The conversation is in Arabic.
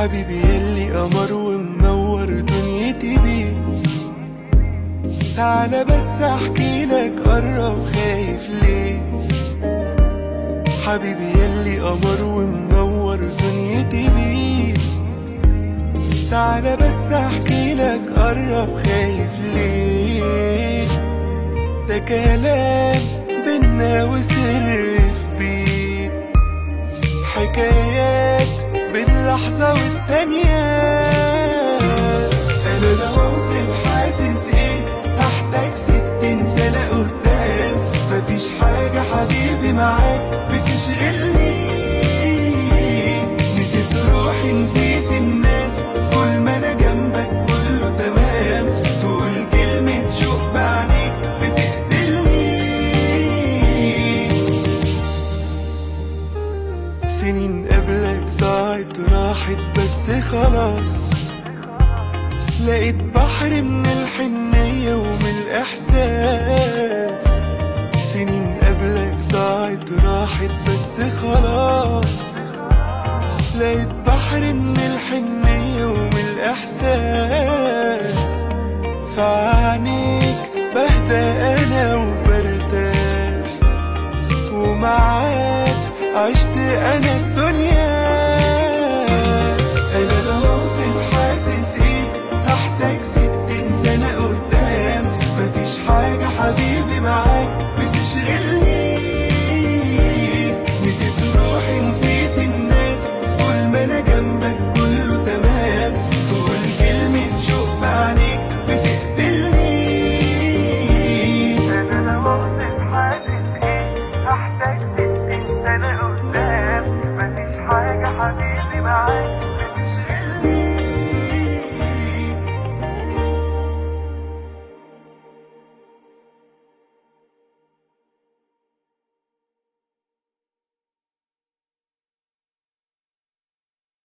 حبيبي يلي قمر ومنور دنيتي بيه. تعالى بس احكي لك، قرب خايف ليه؟ حبيبي يلي قمر ومنور دنيتي بيه. تعالى بس احكي لك، قرب خايف ليه؟ ده كلام بينا وسر في بيت، حكايات باللحظة والتانية. أنا لو أوصف حاسس إيه هحتاج 60 سنة قدام. مفيش حاجة حبيبي معاك بتشغلني، نسيت روحي نسيت الناس، طول ما أنا جنبك كله تمام. تقول كلمة شوق بعينيك بتقتلني. سنين قبلك ضاعت راحت بس خلاص، لقيت بحر من الحنية ومن الإحساس. سنين قبلك ضاعت راحت بس خلاص، لقيت بحر من الحنية ومن الإحساس. فعنيك بهدى أنا وبرتاح، ومعاك عشت أنا